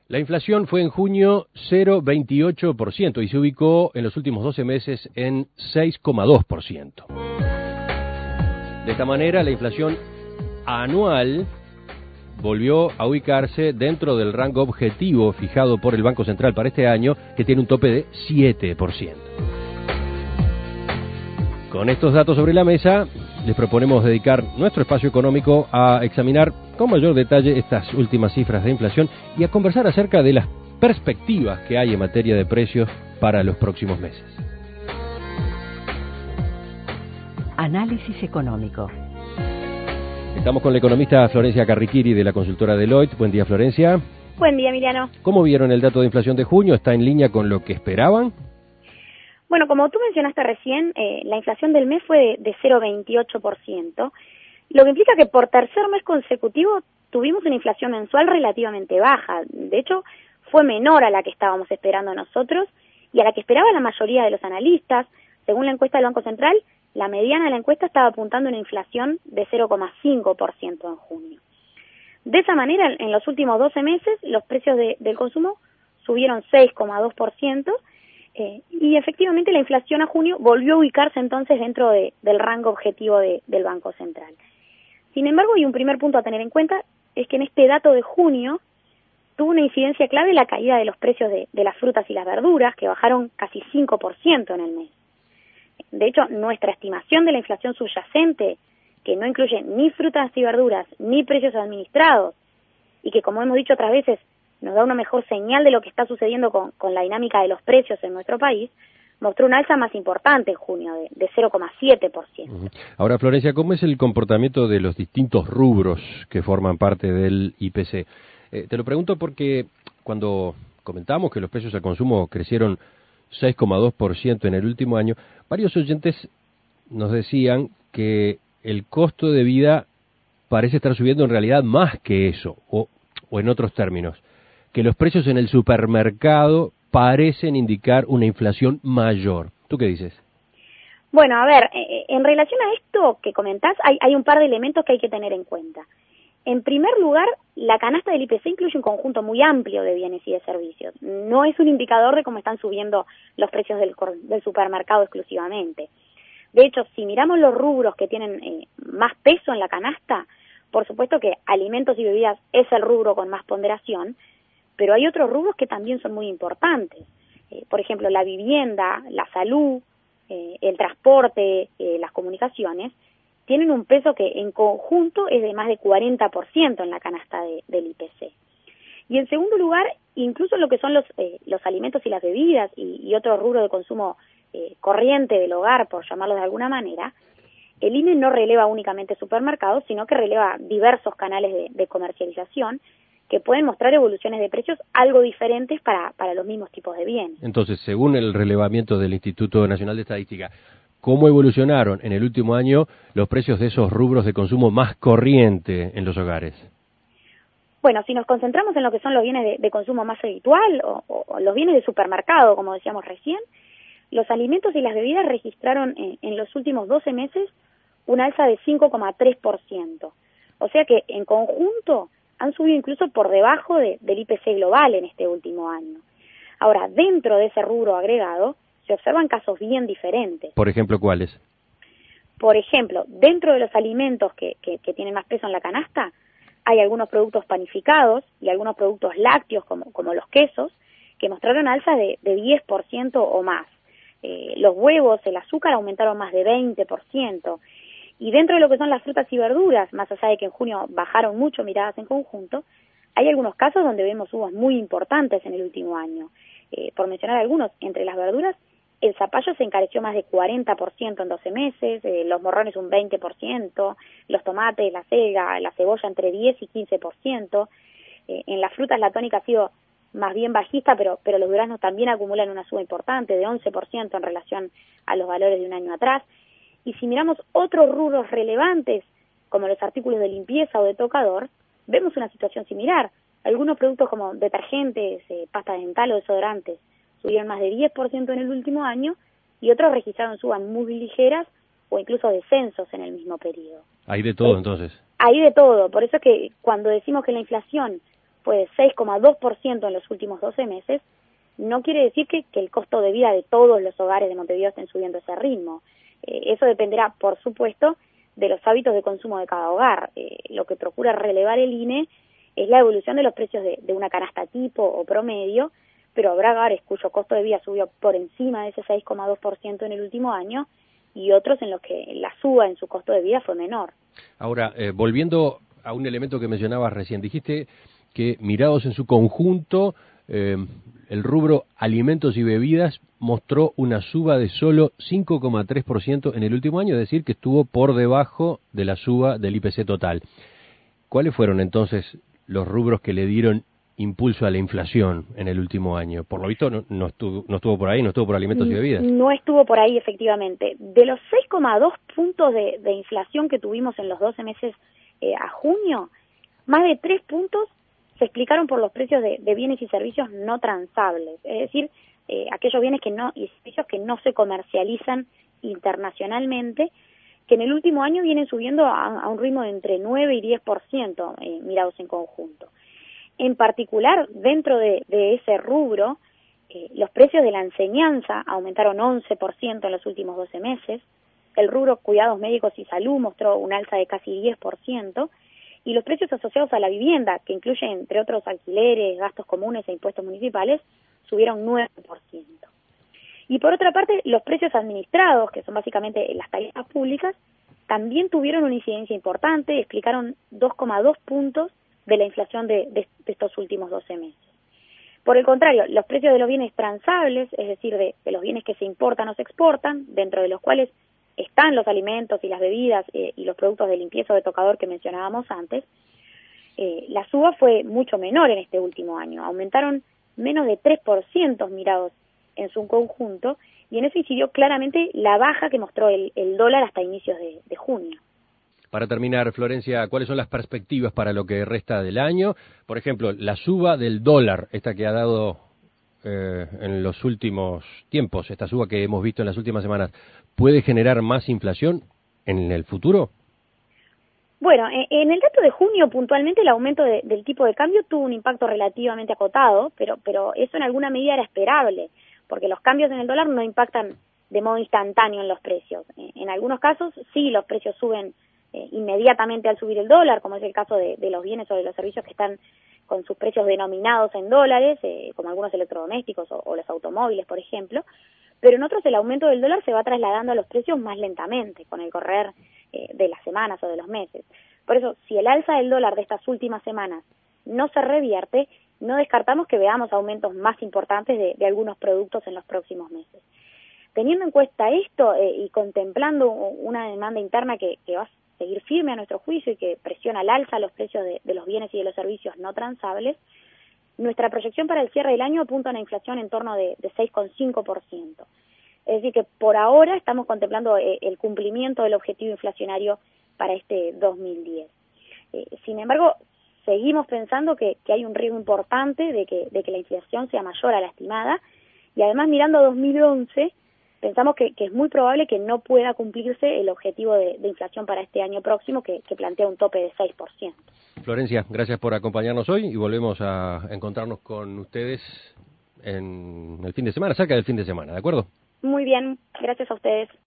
La inflación fue en junio 0,28% y se ubicó en los últimos 12 meses en 6,2%. De esta manera, la inflación anual volvió a ubicarse dentro del rango objetivo fijado por el Banco Central para este año, que tiene un tope de 7%. Con estos datos sobre la mesa, les proponemos dedicar nuestro espacio económico a examinar con mayor detalle estas últimas cifras de inflación y a conversar acerca de las perspectivas que hay en materia de precios para los próximos meses. Análisis económico. Estamos con la economista Florencia Carriquiri de la consultora Deloitte. Buen día, Florencia. Buen día, Emiliano. ¿Cómo vieron el dato de inflación de junio? ¿Está en línea con lo que esperaban? Bueno, como tú mencionaste recién, la inflación del mes fue de 0,28%, lo que implica que por tercer mes consecutivo tuvimos una inflación mensual relativamente baja. De hecho, fue menor a la que estábamos esperando nosotros y a la que esperaba la mayoría de los analistas. Según la encuesta del Banco Central, la mediana de la encuesta estaba apuntando a una inflación de 0,5% en junio. De esa manera, en los últimos 12 meses, los precios del consumo subieron 6,2%, y efectivamente la inflación a junio volvió a ubicarse entonces dentro del rango objetivo del Banco Central. Sin embargo, y un primer punto a tener en cuenta, es que en este dato de junio tuvo una incidencia clave la caída de los precios de las frutas y las verduras, que bajaron casi 5% en el mes. De hecho, nuestra estimación de la inflación subyacente, que no incluye ni frutas y verduras, ni precios administrados, y que, como hemos dicho otras veces, nos da una mejor señal de lo que está sucediendo con la dinámica de los precios en nuestro país, mostró una alza más importante en junio, de 0,7%. Ahora, Florencia, ¿cómo es el comportamiento de los distintos rubros que forman parte del IPC? Te lo pregunto porque cuando comentamos que los precios al consumo crecieron 6,2% en el último año, varios oyentes nos decían que el costo de vida parece estar subiendo en realidad más que eso, o en otros términos, que los precios en el supermercado parecen indicar una inflación mayor. ¿Tú qué dices? Bueno, a ver, en relación a esto que comentás, hay un par de elementos que hay que tener en cuenta. En primer lugar, la canasta del IPC incluye un conjunto muy amplio de bienes y de servicios. No es un indicador de cómo están subiendo los precios del supermercado exclusivamente. De hecho, si miramos los rubros que tienen más peso en la canasta, por supuesto que alimentos y bebidas es el rubro con más ponderación, pero hay otros rubros que también son muy importantes. Por ejemplo, la vivienda, la salud, el transporte, las comunicaciones, tienen un peso que en conjunto es de más de 40% en la canasta del IPC. Y en segundo lugar, incluso lo que son los alimentos y las bebidas y otro rubro de consumo corriente del hogar, por llamarlo de alguna manera, el INE no releva únicamente supermercados, sino que releva diversos canales de comercialización que pueden mostrar evoluciones de precios algo diferentes para los mismos tipos de bienes. Entonces, según el relevamiento del Instituto Nacional de Estadística, ¿cómo evolucionaron en el último año los precios de esos rubros de consumo más corriente en los hogares? Bueno, si nos concentramos en lo que son los bienes de consumo más habitual o los bienes de supermercado, como decíamos recién, los alimentos y las bebidas registraron en los últimos 12 meses una alza de 5,3%. O sea que en conjunto han subido incluso por debajo del IPC global en este último año. Ahora, dentro de ese rubro agregado, se observan casos bien diferentes. Por ejemplo, ¿cuáles? Por ejemplo, dentro de los alimentos que tienen más peso en la canasta, hay algunos productos panificados y algunos productos lácteos, como los quesos, que mostraron alzas de 10% o más. Los huevos, el azúcar aumentaron más de 20%. Y dentro de lo que son las frutas y verduras, más allá de que en junio bajaron mucho miradas en conjunto, hay algunos casos donde vemos subas muy importantes en el último año. Por mencionar algunos, entre las verduras, el zapallo se encareció más de 40% en 12 meses, los morrones un 20%, los tomates, la selga, la cebolla entre 10 y 15%. En las frutas la tónica ha sido más bien bajista, pero los duraznos también acumulan una suba importante de 11% en relación a los valores de un año atrás. Y si miramos otros rubros relevantes, como los artículos de limpieza o de tocador, vemos una situación similar. Algunos productos como detergentes, pasta dental o desodorantes subieron más de 10% en el último año y otros registraron subas muy ligeras o incluso descensos en el mismo periodo. Hay de todo entonces. Hay de todo, por eso es que cuando decimos que la inflación fue de 6,2% en los últimos 12 meses, no quiere decir que el costo de vida de todos los hogares de Montevideo estén subiendo ese ritmo. Eso dependerá, por supuesto, de los hábitos de consumo de cada hogar. Lo que procura relevar el INE es la evolución de los precios de una canasta tipo o promedio, pero habrá hogares cuyo costo de vida subió por encima de ese 6,2% en el último año y otros en los que la suba en su costo de vida fue menor. Ahora, volviendo a un elemento que mencionabas recién, dijiste que mirados en su conjunto, el rubro alimentos y bebidas mostró una suba de solo 5,3% en el último año, es decir, que estuvo por debajo de la suba del IPC total. ¿Cuáles fueron entonces los rubros que le dieron impulso a la inflación en el último año? Por lo visto no estuvo por ahí, no estuvo por alimentos y bebidas. No estuvo por ahí, efectivamente. De los 6,2 puntos de inflación que tuvimos en los 12 meses a junio, más de 3 puntos se explicaron por los precios de bienes y servicios no transables, es decir, aquellos bienes y servicios que no se comercializan internacionalmente, que en el último año vienen subiendo a un ritmo de entre 9 y 10%, mirados en conjunto. En particular, dentro de ese rubro, los precios de la enseñanza aumentaron 11% en los últimos 12 meses, el rubro cuidados médicos y salud mostró un alza de casi 10%, y los precios asociados a la vivienda, que incluyen, entre otros, alquileres, gastos comunes e impuestos municipales, subieron 9%. Y por otra parte, los precios administrados, que son básicamente las tarifas públicas, también tuvieron una incidencia importante y explicaron 2,2 puntos de la inflación de estos últimos 12 meses. Por el contrario, los precios de los bienes transables, es decir, de los bienes que se importan o se exportan, dentro de los cuales están los alimentos y las bebidas y los productos de limpieza o de tocador que mencionábamos antes, la suba fue mucho menor en este último año. Aumentaron menos de 3% mirados en su conjunto, y en eso incidió claramente la baja que mostró el dólar hasta inicios de junio. Para terminar, Florencia, ¿cuáles son las perspectivas para lo que resta del año? Por ejemplo, la suba del dólar, esta que ha dado en los últimos tiempos, esta suba que hemos visto en las últimas semanas, ¿puede generar más inflación en el futuro? Bueno, en el dato de junio, puntualmente, el aumento del tipo de cambio tuvo un impacto relativamente acotado, pero eso en alguna medida era esperable, porque los cambios en el dólar no impactan de modo instantáneo en los precios. En algunos casos, sí, los precios suben inmediatamente al subir el dólar, como es el caso de los bienes o de los servicios que están con sus precios denominados en dólares, como algunos electrodomésticos o los automóviles, por ejemplo, pero en otros el aumento del dólar se va trasladando a los precios más lentamente, con el correr de las semanas o de los meses. Por eso, si el alza del dólar de estas últimas semanas no se revierte, no descartamos que veamos aumentos más importantes de algunos productos en los próximos meses. Teniendo en cuenta esto y contemplando una demanda interna que va a seguir firme a nuestro juicio y que presiona al alza los precios de los bienes y de los servicios no transables, nuestra proyección para el cierre del año apunta a una inflación en torno de 6,5%. Es decir, que por ahora estamos contemplando el cumplimiento del objetivo inflacionario para este 2010. Sin embargo, seguimos pensando que hay un riesgo importante de que la inflación sea mayor a la estimada, y además, mirando a 2011, pensamos que es muy probable que no pueda cumplirse el objetivo de inflación para este año próximo, que plantea un tope de 6%. Florencia, gracias por acompañarnos hoy y volvemos a encontrarnos con ustedes en el fin de semana, cerca del fin de semana, ¿de acuerdo? Muy bien, gracias a ustedes.